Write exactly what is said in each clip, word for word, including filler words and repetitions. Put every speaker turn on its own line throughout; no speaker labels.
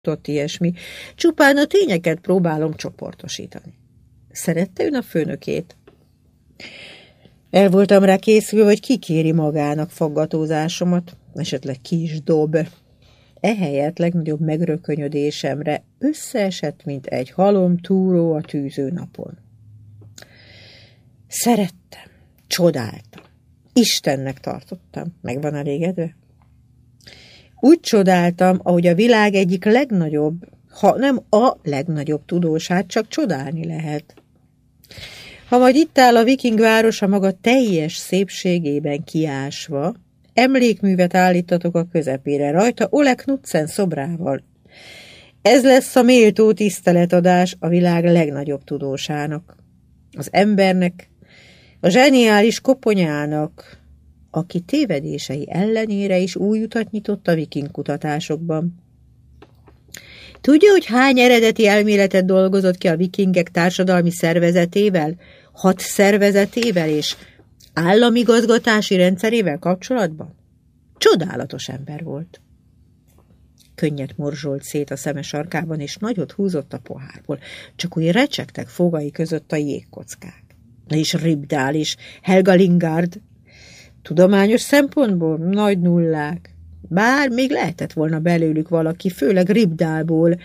futott ilyesmi. Csupán a tényeket próbálom csoportosítani. Szerette ön a főnökét? El voltam rá készülve, hogy kikéri magának faggatózásomat, esetleg ki is dob. Ehelyett legnagyobb megrökönyödésemre összeesett, mint egy halom túró a tűző napon. Szerettem, csodáltam, Istennek tartottam. Meg van elégedve? Úgy csodáltam, ahogy a világ egyik legnagyobb, ha nem a legnagyobb tudósát csak csodálni lehet. Ha majd itt áll a viking városa maga teljes szépségében kiásva, emlékművet állítatok a közepére, rajta Ole Knudsen szobrával. Ez lesz a méltó tiszteletadás a világ legnagyobb tudósának, az embernek, a zseniális koponyának, aki tévedései ellenére is új utat nyitott a viking kutatásokban. Tudja, hogy hány eredeti elméletet dolgozott ki a vikingek társadalmi szervezetével, hat szervezetével és államigazgatási rendszerével kapcsolatban? Csodálatos ember volt. Könnyet morzsolt szét a szeme sarkában, és nagyot húzott a pohárból. Csak úgy recsegtek fogai között a jégkockák. És Ribdál is, Helga Lingard. Tudományos szempontból nagy nullák. Bár még lehetett volna belőlük valaki, főleg Ribdálból.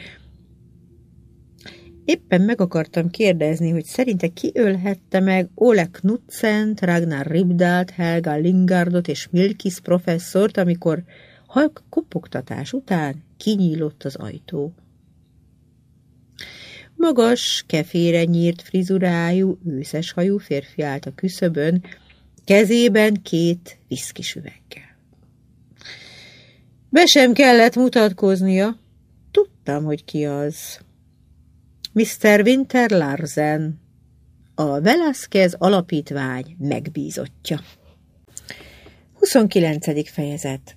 Éppen meg akartam kérdezni, hogy szerinte ki ölhette meg Ole Knudsent, Ragnar Ribdált, Helga Lingardot és Milkis professzort, amikor halk kopogtatás után kinyílott az ajtó. Magas, kefére nyírt frizurájú, őszes hajú férfi állt a küszöbön, kezében két viszkis üveggel. Be sem kellett mutatkoznia, tudtam, hogy ki az. miszter Winter Larsen, a Velasquez alapítvány megbízottja. huszonkilencedik fejezet.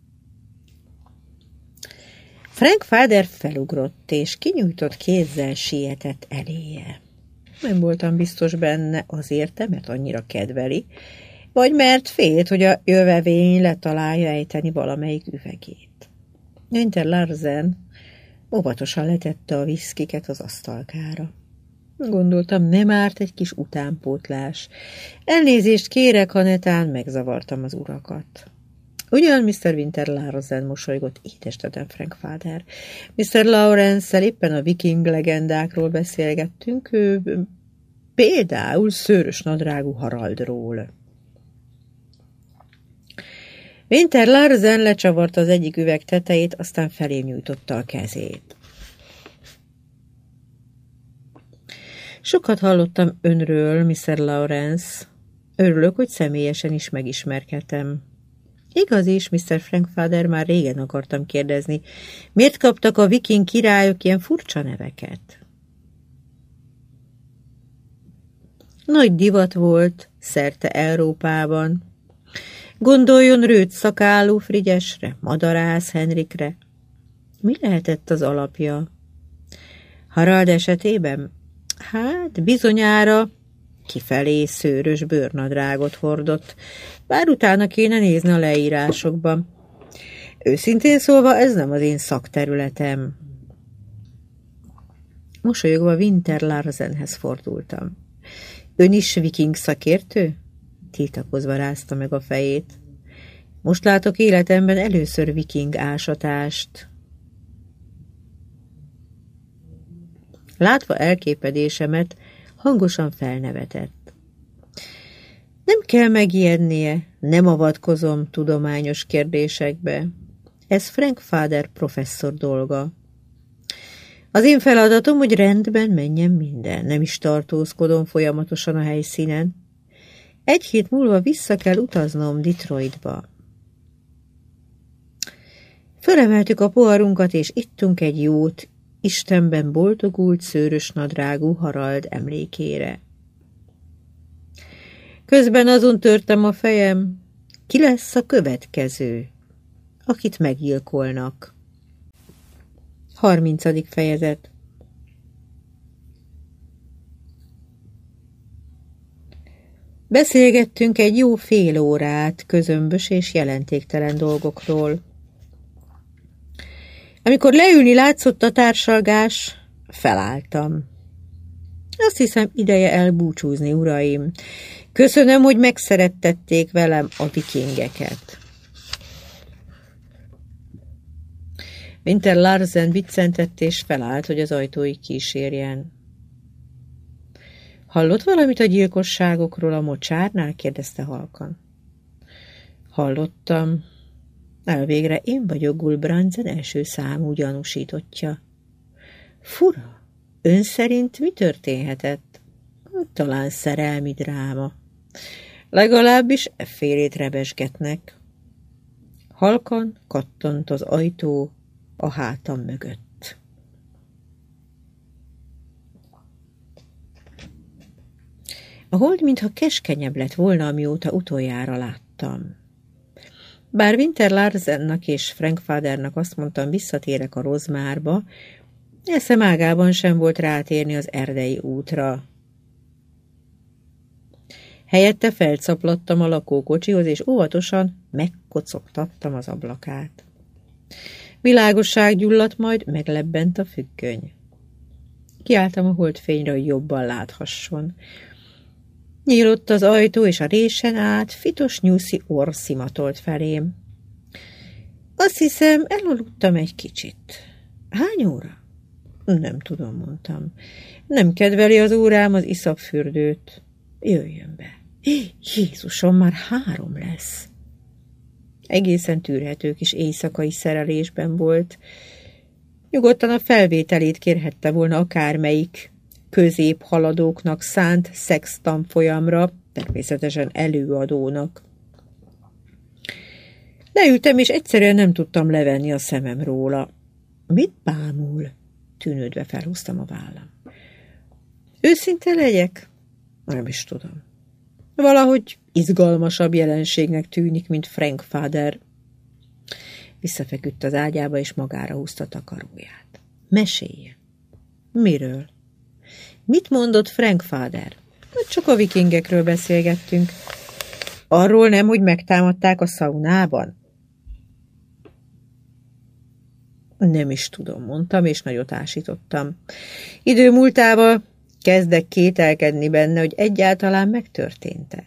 Frank Fader felugrott, és kinyújtott kézzel sietett eléje. Nem voltam biztos benne, azért, mert annyira kedveli, vagy mert félt, hogy a jövevény letalálja ejteni valamelyik üvegét. Winter Larsen óvatosan letette a viszkiket az asztalkára. Gondoltam, nem árt egy kis utánpótlás. Elnézést kérek, ha netán megzavartam az urakat. Ugyan miszter Winter Larsen mosolygott, édestetlen Frank Fader. miszter Lawrence-szel éppen a viking legendákról beszélgettünk, ő például szőrös nadrágú Haraldról. Winter Larsen lecsavarta az egyik üveg tetejét, aztán felé nyújtotta a kezét. Sokat hallottam önről, miszter Lawrence. Örülök, hogy személyesen is megismerkedtem. Igaz is, miszter Frank Fader, már régen akartam kérdezni, miért kaptak a viking királyok ilyen furcsa neveket? Nagy divat volt szerte Európában. Gondoljon rőt szakálú Frigyesre, Madarász Henrikre. Mi lehetett az alapja? Harald esetében? Hát bizonyára kifelé szőrös bőrnadrágot hordott, bár utána kéne nézni a leírásokban. Őszintén szólva, ez nem az én szakterületem. Mosolyogva Winter Larsenhez fordultam. Ön is viking szakértő? Tiltakozva rázta meg a fejét. Most látok életemben először viking ásatást. Látva elképedésemet, hangosan felnevetett. Nem kell megijednie, nem avatkozom tudományos kérdésekbe. Ez Frank Fader professzor dolga. Az én feladatom, hogy rendben menjen minden, nem is tartózkodom folyamatosan a helyszínen. Egy hét múlva vissza kell utaznom Detroitba. Fölemeltük a poharunkat, és ittunk egy jót, Istenben boldogult szőrös nadrágú Harald emlékére. Közben azon törtem a fejem, ki lesz a következő, akit meggyilkolnak. harmincadik fejezet. Beszélgettünk egy jó fél órát közömbös és jelentéktelen dolgokról. Amikor leülni látszott a társalgás, felálltam. Azt hiszem, ideje elbúcsúzni, uraim. Köszönöm, hogy megszerettették velem a vikingeket. Winter Larsen biccentett és felállt, hogy az ajtóig kísérjen. Hallott valamit a gyilkosságokról a mocsárnál? Kérdezte halkan. Hallottam. Elvégre én vagyok Gulbrandsen első számú gyanúsítottja. Fura. Ön szerint mi történhetett? Talán szerelmi dráma. Legalábbis effélét rebesgetnek. Halkan kattant az ajtó a hátam mögött. A hold mintha keskenyebb lett volna, amióta utoljára láttam. Bár Winter Larsennak és Frankfadernak azt mondtam, visszatérek a Rozmárba, eszem ágában sem volt rátérni az erdei útra. Helyette felcaplattam a lakókocsihoz, és óvatosan megkocogtattam az ablakát. Világosság gyulladt, majd meglebbent a függöny. Kiálltam a holdfényre, hogy jobban láthasson. Nyílott az ajtó, és a résen át fitos nyuszi orr szimatolt felém. Azt hiszem, elaludtam egy kicsit. Hány óra? Nem tudom, mondtam. Nem kedveli az órám az iszapfürdőt. Jöjjön be. Jézusom, már három lesz. Egészen tűrhető kis éjszakai szerelésben volt. Nyugodtan a felvételét kérhette volna akármelyik középhaladóknak szánt szextanfolyamra, természetesen előadónak. Leültem, és egyszerűen nem tudtam levenni a szemem róla. Mit bámul? Tűnődve felhúztam a vállam. Őszinte legyek? Nem is tudom. Valahogy izgalmasabb jelenségnek tűnik, mint Frankfader. Visszafeküdt az ágyába, és magára húzta takaróját. Mesélje. Miről? Mit mondott Frankfader? Csak a vikingekről beszélgettünk. Arról nem, hogy megtámadták a szaunában? Nem is tudom, mondtam, és nagyot ásítottam. Idő múltával kezdek kételkedni benne, hogy egyáltalán megtörtént-e.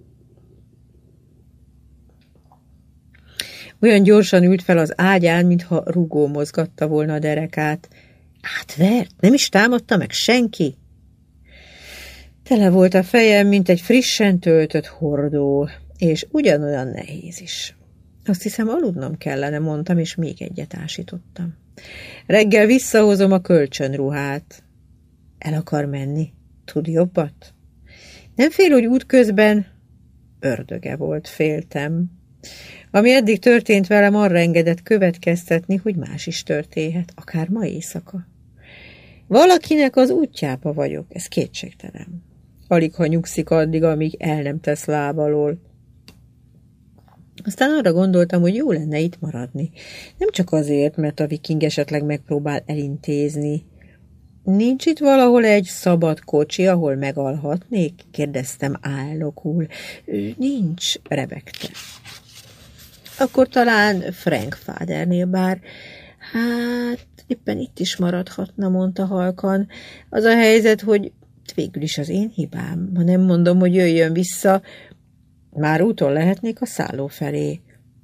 Olyan gyorsan ült fel az ágyán, mintha rugó mozgatta volna a derekát. Átvert? Nem is támadta meg senki? Tele volt a fejem, mint egy frissen töltött hordó, és ugyanolyan nehéz is. Azt hiszem, aludnom kellene, mondtam, és még egyet ásítottam. Reggel visszahozom a kölcsönruhát. El akar menni? Tud jobbat? Nem fél, hogy útközben ördöge volt, féltem. Ami eddig történt velem, arra engedett következtetni, hogy más is történhet, akár ma éjszaka. Valakinek az útjába vagyok, ez kétségtelen. Alig ha nyugszik addig, amíg el nem tesz lábalól. Aztán arra gondoltam, hogy jó lenne itt maradni. Nem csak azért, mert a viking esetleg megpróbál elintézni. Nincs itt valahol egy szabad kocsi, ahol megalhatnék? Kérdeztem állokul. Nincs, rebegte. Akkor talán Frankfadernél, bár hát éppen itt is maradhatna, mondta halkan. Az a helyzet, hogy végül is az én hibám. Ha nem mondom, hogy jöjjön vissza, már úton lehetnék a szálló felé.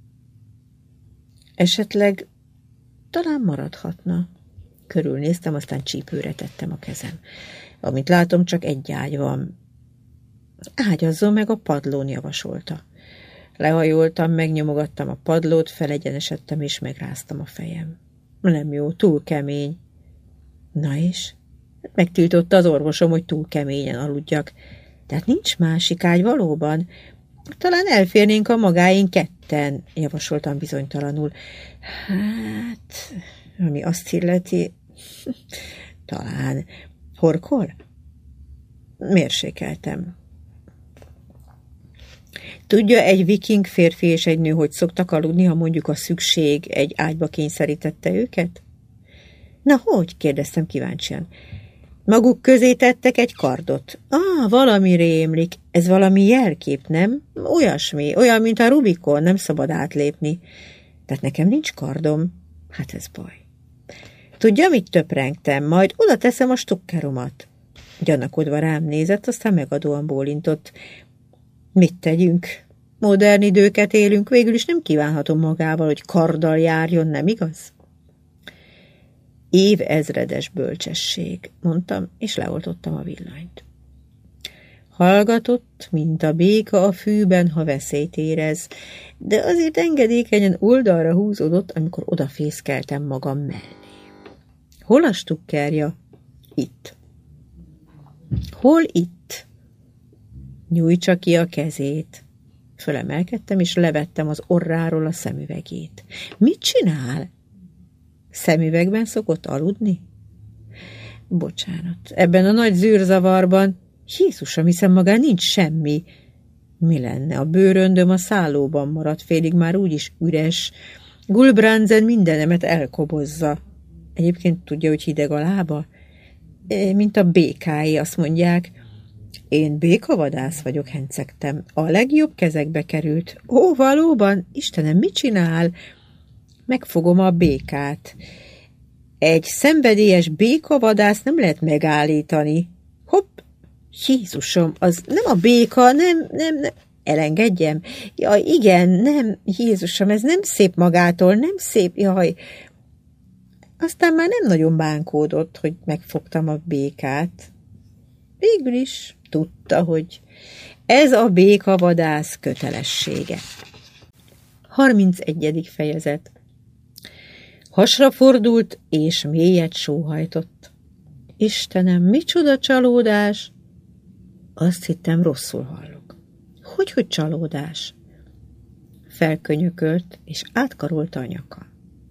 Esetleg talán maradhatna. Körülnéztem, aztán csípőre tettem a kezem. Amit látom, csak egy ágy van. Ágyazzon meg a padlón, javasolta. Lehajoltam, megnyomogattam a padlót, felegyenesedtem és megráztam a fejem. Nem jó, túl kemény. Na és? Megtiltotta az orvosom, hogy túl keményen aludjak. Tehát nincs másik ágy valóban? Talán elférnénk a magáink ketten, javasoltam bizonytalanul. Hát, ami azt illeti, talán. Horkol? Mérsékeltem. Tudja egy viking férfi és egy nő, hogy szoktak aludni, ha mondjuk a szükség egy ágyba kényszerítette őket? Na, hogy? Kérdeztem kíváncsian. Maguk közé tettek egy kardot. Ah, valami rémlik. Ez valami jelkép, nem? Olyasmi, olyan, mint a Rubikon, nem szabad átlépni. Tehát nekem nincs kardom. Hát ez baj. Tudja, mit töprengtem? Majd oda teszem a stukkeromat. Gyanakodva rám nézett, aztán megadóan bólintott. Mit tegyünk? Modern időket élünk, végül is nem kívánhatom magával, hogy karddal járjon, nem igaz? Évezredes bölcsesség, mondtam, és leoltottam a villanyt. Hallgatott, mint a béka a fűben, ha veszélyt érez, de azért engedékenyen oldalra húzódott, amikor odafészkeltem magam mellé. Hol a stukkerja? Itt. Hol itt? Nyújtsa ki a kezét. Fölemelkedtem, és levettem az orráról a szemüvegét. Mit csinál? Szemüvegben szokott aludni? Bocsánat, ebben a nagy zűrzavarban, Jézusom, hiszen magán nincs semmi. Mi lenne? A bőröndöm a szállóban maradt, félig már úgyis üres. Gulbrandsen mindenemet elkobozza. Egyébként tudja, hogy hideg a lába? Mint a békái, azt mondják. Én békavadász vagyok, hencegtem. A legjobb kezekbe került. Ó, valóban? Istenem, mit csinál? Megfogom a békát. Egy szenvedélyes békavadász nem lehet megállítani. Hopp! Jézusom, az nem a béka, nem, nem, nem. Elengedjem? Jaj, igen, nem, Jézusom, ez nem szép magától, nem szép, jaj. Aztán már nem nagyon bánkódott, hogy megfogtam a békát. Végül is tudta, hogy ez a békavadász kötelessége. harmincegyedik fejezet. Hasra fordult, és mélyet sóhajtott. Istenem, micsoda csalódás! Azt hittem, rosszul hallok. Hogy, hogy csalódás? Felkönyökölt, és átkarolta a nyaka.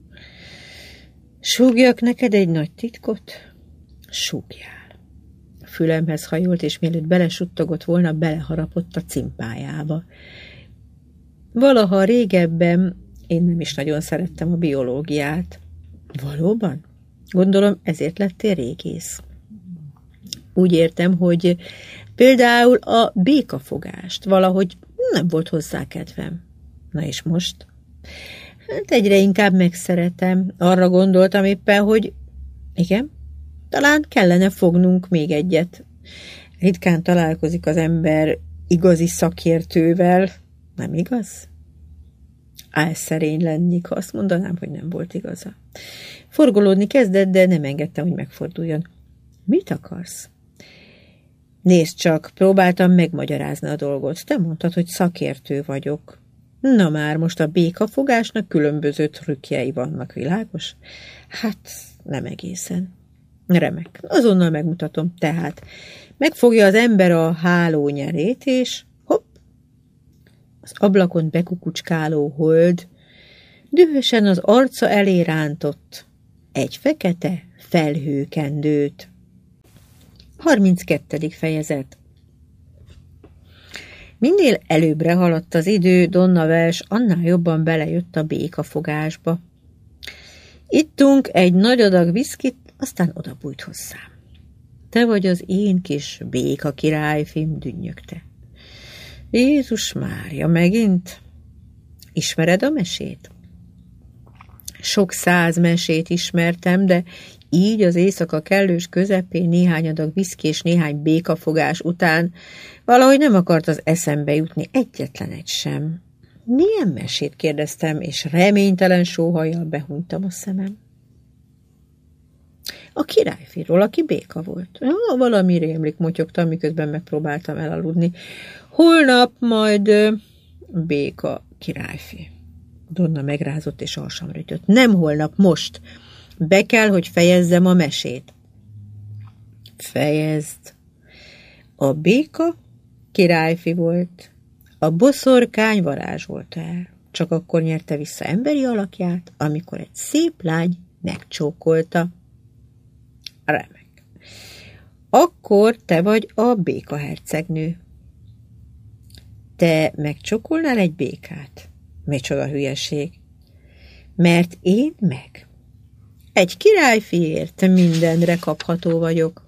Súgjak neked egy nagy titkot? Súgjál. A fülemhez hajolt, és mielőtt belesuttogott volna, beleharapott a cimpájába. Valaha régebben én nem is nagyon szerettem a biológiát. Valóban? Gondolom, ezért lettél régész. Úgy értem, hogy például a békafogást valahogy nem volt hozzá kedvem. Na és most? Hát egyre inkább megszeretem. Arra gondoltam éppen, hogy igen, talán kellene fognunk még egyet. Ritkán találkozik az ember igazi szakértővel, nem igaz? Álszerény lennék, ha azt mondanám, hogy nem volt igaza. Forgolódni kezdett, de nem engedtem, hogy megforduljon. Mit akarsz? Nézd csak, próbáltam megmagyarázni a dolgot. Te mondtad, hogy szakértő vagyok. Na már, most a békafogásnak különböző trükkjei vannak, világos? Hát, nem egészen. Remek, azonnal megmutatom. Tehát megfogja az ember a hálónyerét, és hopp, az ablakon bekukucskáló hold dühösen az arca elé rántott egy fekete felhőkendőt. harminckettedik fejezet. Minél előbbre haladt az idő, Donna Welsh annál jobban belejött a békafogásba. Ittunk egy nagy adag viszkit, aztán odabújt hozzám. Te vagy az én kis béka királyfim, dünnyögte. Jézus Mária, megint? Ismered a mesét? Sok száz mesét ismertem, de így az éjszaka kellős közepén néhány adag viszki és néhány békafogás után valahogy nem akart az eszembe jutni egyetlen egy sem. Milyen mesét? Kérdeztem, és reménytelen sóhajjal behunytam a szemem. A királyfiról, aki béka volt. Ja, valami rémlik, motyogtam, miközben megpróbáltam elaludni. Holnap majd ö, béka királyfi. Donna megrázott és alsamra ütött. Nem holnap, most. Be kell, hogy fejezzem a mesét. Fejezd. A béka királyfi volt. A boszorkány varázsolta el. Csak akkor nyerte vissza emberi alakját, amikor egy szép lány megcsókolta. Remek. Akkor te vagy a béka hercegnő. Te megcsókolnál egy békát? Micsoda hülyeség. Mert én meg. Egy királyfiért mindenre kapható vagyok.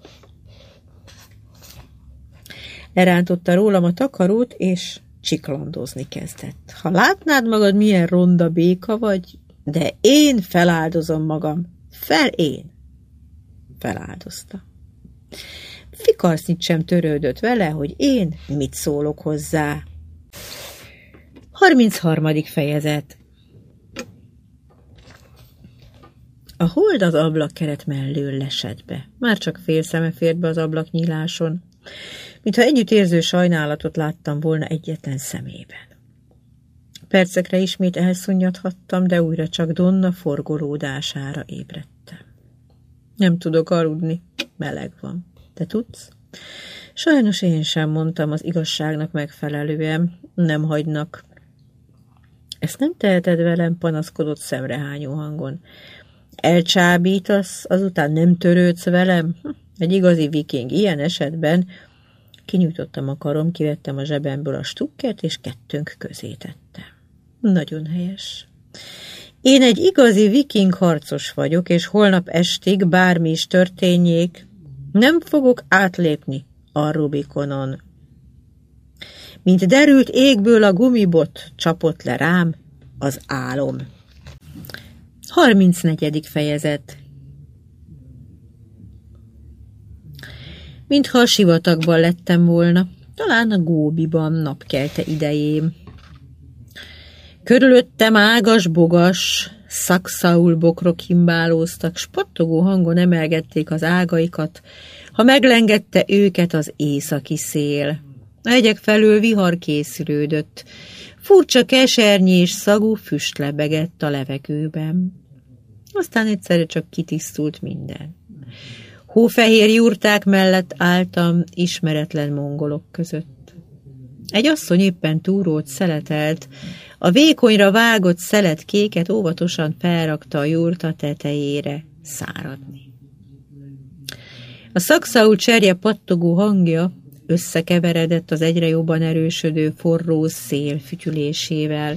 Lerántotta rólam a takarót, és csiklandozni kezdett. Ha látnád magad, milyen ronda béka vagy, de én feláldozom magam. Fel én. Feláldozta. Fikarsznyit sem törődött vele, hogy én mit szólok hozzá. harmincharmadik fejezet. A hold az ablakkeret mellől lesett be. Már csak fél szeme fért be az ablaknyíláson, mintha együttérző sajnálatot láttam volna egyetlen szemében. Percekre ismét elszunnyadhattam, de újra csak Donna forgolódására ébredtem. Nem tudok aludni, meleg van. Te tudsz? Sajnos én sem, mondtam az igazságnak megfelelően, nem hagynak. Ezt nem teheted velem, panaszkodott szemrehányó hangon. Elcsábítasz, azután nem törődsz velem? Egy igazi viking ilyen esetben. Kinyújtottam a karom, kivettem a zsebemből a stukkert, és kettőnk közé tettem. Nagyon helyes. Én egy igazi viking harcos vagyok, és holnap estig bármi is történjék, nem fogok átlépni a Rubikonon. Mint derült égből a gumibot, csapott le rám az álom. harmincnegyedik fejezet. Mintha a sivatagban lettem volna, talán a Góbiban napkelte idején. Körülöttem ágas-bogas, szakszaul bokrok himbálóztak, spattogó hangon emelgették az ágaikat, ha meglengette őket az északi szél. A hegyek felől vihar készülődött, furcsa kesernyi és szagú füst lebegett a levegőben. Aztán egyszerre csak kitisztult minden. Hófehér jurták mellett álltam ismeretlen mongolok között. Egy asszony éppen túrót szeletelt, a vékonyra vágott szeletkéket óvatosan felrakta a jurta tetejére száradni. A szakszaul cserje pattogó hangja összekeveredett az egyre jobban erősödő forró szél fütyülésével.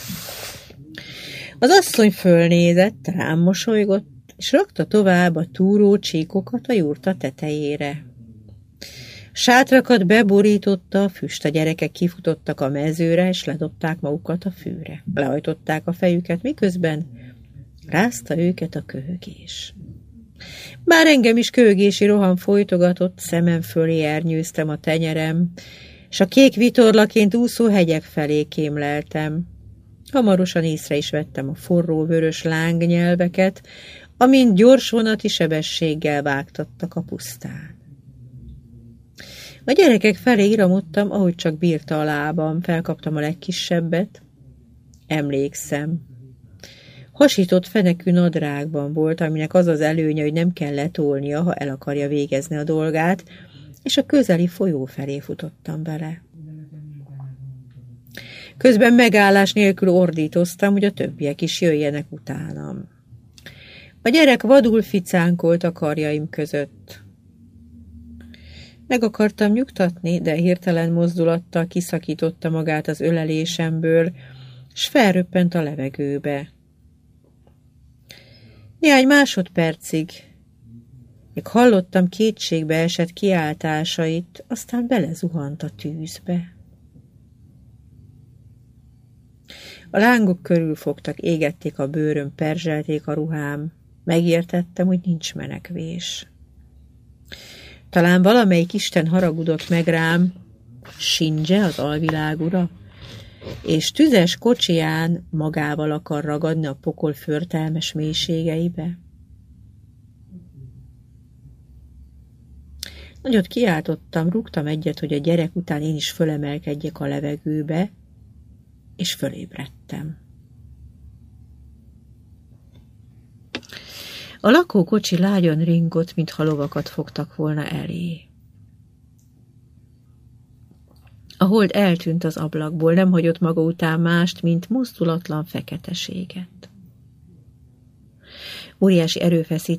Az asszony fölnézett, rám mosolygott, és rakta tovább a túró csíkokat a jurta tetejére. Sátrakat beborította a füst, a gyerekek kifutottak a mezőre, és ledobták magukat a fűre. Lehajtották a fejüket, miközben rázta őket a köhögés. Bár engem is köhögési roham folytogatott, szemem fölé ernyőztem a tenyerem, és a kék vitorlaként úszó hegyek felé kémleltem. Hamarosan észre is vettem a forró vörös lángnyelveket, amint gyors vonati sebességgel vágtattak a pusztán. A gyerekek felé iramodtam, ahogy csak bírta a lábam, felkaptam a legkisebbet. Emlékszem. Hasított fenekű nadrágban volt, aminek az az előnye, hogy nem kell letolnia, ha el akarja végezni a dolgát, és a közeli folyó felé futottam vele. Közben megállás nélkül ordítoztam, hogy a többiek is jöjjenek utánam. A gyerek vadul ficánkolt a karjaim között. Meg akartam nyugtatni, de hirtelen mozdulattal kiszakította magát az ölelésemből, s felröppent a levegőbe. Néhány másodpercig még hallottam kétségbe esett kiáltásait, aztán belezuhant a tűzbe. A lángok körülfogtak, égették a bőröm, perzselték a ruhám. Megértettem, hogy nincs menekvés. Talán valamelyik isten haragudott meg rám, Sinje, az alvilág ura, és tüzes kocsiján magával akar ragadni a pokol förtelmes mélységeibe. Nagyot kiáltottam, rúgtam egyet, hogy a gyerek után én is fölemelkedjek a levegőbe, és fölébredtem. A lakókocsi lágyan ringott, mintha lovakat fogtak volna elé. A hold eltűnt az ablakból, nem hagyott maga után mást, mint mozdulatlan feketeséget. Óriási erőfeszítés